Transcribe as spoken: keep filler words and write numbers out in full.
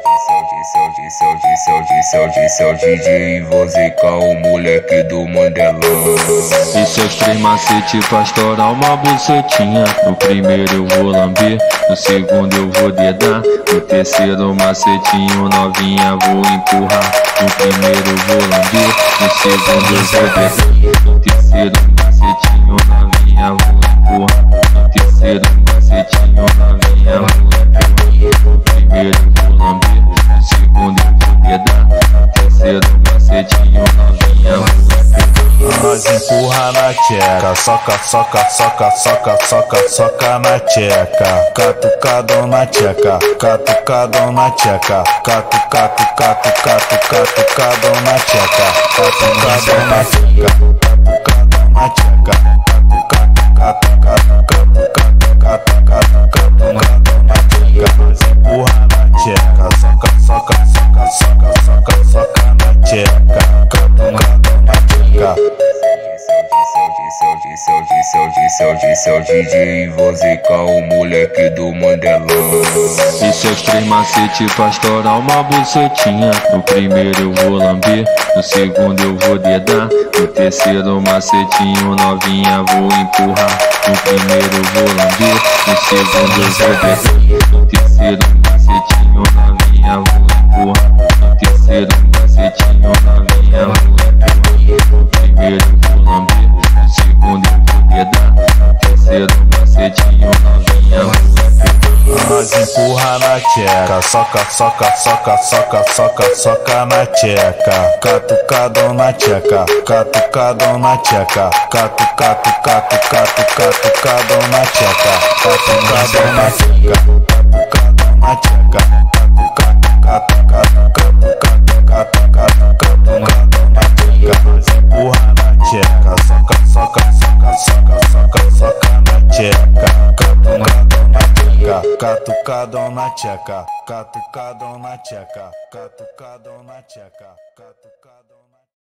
Esse é o D J Vozeca, o moleque do Mandelão. Esse é os três macetes pra estourar uma bucetinha. No primeiro eu vou lamber, no segundo eu vou dedar, no terceiro macetinho novinha vou empurrar. No primeiro eu vou lamber, no segundo eu vou dedar, no terceiro macetinho novinha vou empurrar. No terceiro macetinho novinha vou empurrar. No primeiro eu vou lamber, no segundo eu vou dedar, no terceiro macetinho novinha vou empurrar. Nós empurra na tcheca, soca, soca, soca, soca, soca, soca na tcheca. Catucadão na tcheca, catucadão na tcheca, catu, catu, catu, catu, catucadão na tcheca, catucadão na tcheca, catucadão na tcheca, catu, catu, catu, catu, catu, catu, catucadão na tcheca. Nós empurra na tcheca, soca, soca, soca, soca, soca, soca na tcheca, catucadão na tcheca. Esse é o D J Vozeca, o moleque do Mandelão. Esse é os três macetes pra estourar uma bucetinha. No primeiro eu vou lamber, no segundo eu vou dedar, no terceiro macetinho novinha vou empurrar. No primeiro eu vou lamber, no segundo eu vou dedar, no terceiro macetinho novinha vou empurrar. No terceiro macetinho novinha vou empurrar. No primeiro eu vou lamber, no segundo eu vou dedar, no terceiro macetinho novinha vou empurrar. Nós empurra na tcheca, soca, soca, soca, soca, soca, soca na tcheca. Catucadão na tcheca, catucadão na tcheca, catu, catu, catu, catu, catucadão na tcheca, catucadão na tcheca, catucadão na tcheca, catu, catu, catu, catu, catu, catu, catucadão na tcheca. Nós empurra na tcheca, soca, soca, soca, soca, soca, soca na tcheca, catucadão na tcheca, catucadão na tcheca, catucadão na tcheca, catucadão na tcheca, catucadão.